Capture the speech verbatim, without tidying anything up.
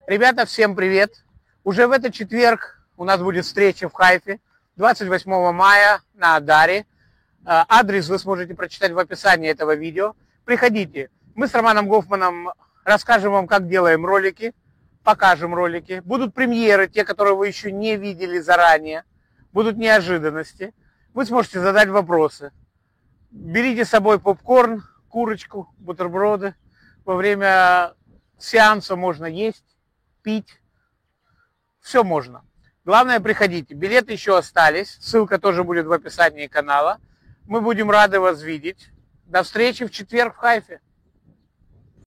Ребята, всем привет! Уже в этот четверг у нас будет встреча в Хайфе, двадцать восьмого мая на Адаре. Адрес вы сможете прочитать в описании этого видео. Приходите. Мы с Романом Гофманом расскажем вам, как делаем ролики, покажем ролики. Будут премьеры, те, которые вы еще не видели заранее. Будут неожиданности. Вы сможете задать вопросы. Берите с собой попкорн, курочку, бутерброды. Во время сеанса можно есть, пить. Все можно. Главное, приходите. Билеты еще остались. Ссылка тоже будет в описании канала. Мы будем рады вас видеть. До встречи в четверг в Хайфе.